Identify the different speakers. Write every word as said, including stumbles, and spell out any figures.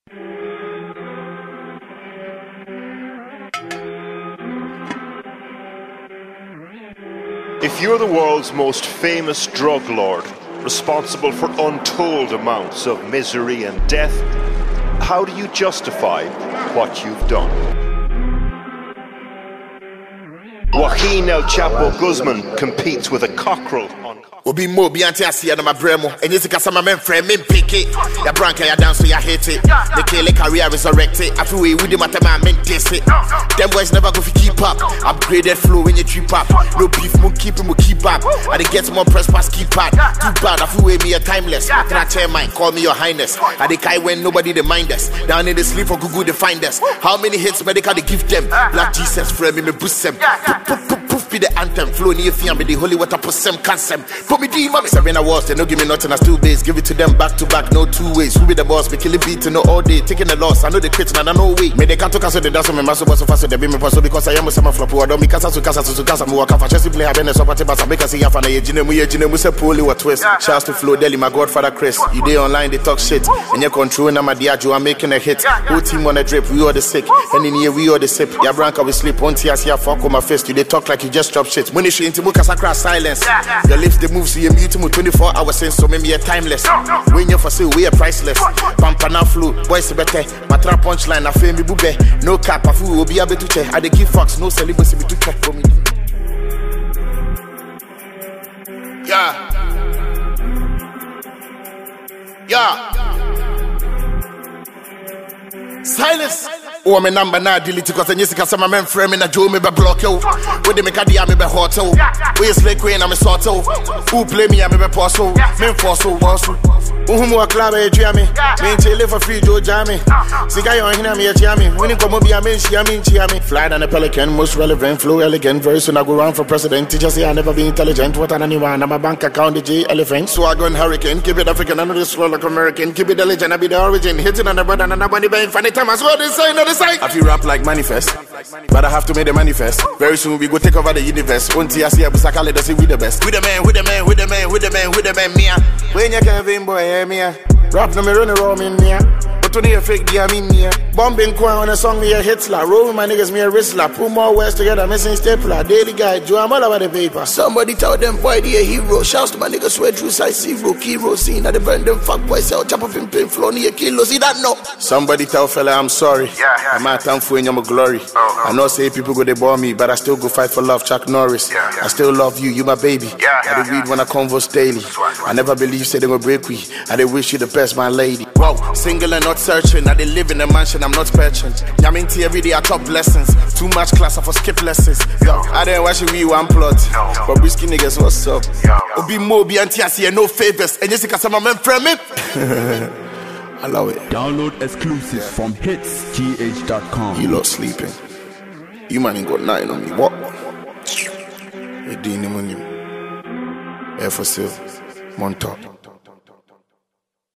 Speaker 1: If you're the world's most famous drug lord, responsible for untold amounts of misery and death, how do you justify what you've done? Joaquin El Chapo Guzman competes with a cockerel on
Speaker 2: Obi mo bi anti asia na mabremo enye sika sama men frame men pick it ya branca ya dance so ya hit it the kill career resurrect it after we with the matema men diss it them boys never go fi keep up upgraded flow when you trip up no beef mo keep mo keep up I dey get more press pass keep up too bad after we me a timeless can I tell mine call me your highness I dey kai when nobody dey mind us down in the sleep for Google they find us how many hits medical they give them Black Jesus frame me me boost them be the anthem flow near fear me the holy water put some cancel put me D mommy seven awards they no give me nothing as two days give it to them back to back no two ways who be the boss me kill it beat to know all day taking the loss I know the quit and I know way me they can't talk us so they dance me maso boss so fast so they be me pass because I am a summer flop I don't me casa to casa to casa me walk off Chelsea play I been so party bass I make us see after na ejine mu ejine mu say poli what twist shouts to Flow Deli my godfather Chris you dey online they talk shit and you control na my diajo I'm making a hit whole team on a drip we all the sick and in here we all the sip ya branca we sleep on tears here fuck on my face you they talk like you just drop shit money into Mukasa crash silence. Yeah, yeah. Your lips they move so you mute me twenty-four hours since so maybe a timeless. No, no. When you're for sale, we are priceless. Pampana flu, boys better. My trap punchline, I feel me bube. No cap, I fool will be able to check. I dey give fucks, no celibacy to check for me. Yeah. Yeah. Silence. Oh, my number now delete because I just got some men frame in a Joe me be block you. With the make a dia me be hotel. We is like queen I'm a sort of. Who play me I'm a parcel. Men force so once. Who more club a jammy. Me chill for free Joe jammy. Sika you hina me a jammy. When you come up be a man she a mean she a me. Fly on a pelican most relevant flow elegant very soon I go round for president. Teacher say I never be intelligent. What an anyone I'm a bank account the J elephant. So I go in hurricane. Keep it African I know this slow like American. Keep it the legend I be the origin. Hitting on the brother and nobody buying funny time as well this sign of the side. I feel rap like manifest, but I have to make the manifest. Very soon we go take over the universe. Until I see a busakale does it with the best. With the man, with the man, with the man, with the man, with the man, mia. When you can win, boy, yeah, mia. Rap no me run around in mia. But when you fake, yeah, me mia. Bombing coin on a song, me a Hitler. Roll my niggas, me a Rizzler. Put more words together, missing stapler. Daily guide, Joe, I'm all over the paper. Somebody tell them, boy, they a hero. Shouts to my niggas, swear true size zero. Kiro scene at the brand them fuck boy, sell chop up in pin, flow near kilo. See that no? Somebody tell fella, I'm sorry. Yeah, yeah. I'm out time for in your glory. Oh, oh. I know say people go they bore me, but I still go fight for love, Chuck Norris. Yeah, yeah. I still love you, you my baby. Yeah, yeah, I yeah, read yeah. when I converse daily. I never believe say they will break we. I they wish you the best, my lady. Wow, single and not searching. I they live in a mansion, I'm not patient. Yaminti every day I top lessons. Too much class, I for skip lessons. Yo, I didn't watch we one plot. But risky niggas, what's up? Obi mo bi anti asia no favors. And just because I'm a man from it. I love it.
Speaker 3: Download exclusives yeah. from hits g h dot com.
Speaker 2: You lot sleeping. You man ain't got nothing on me. What? You didn't even Air for sale. Montop.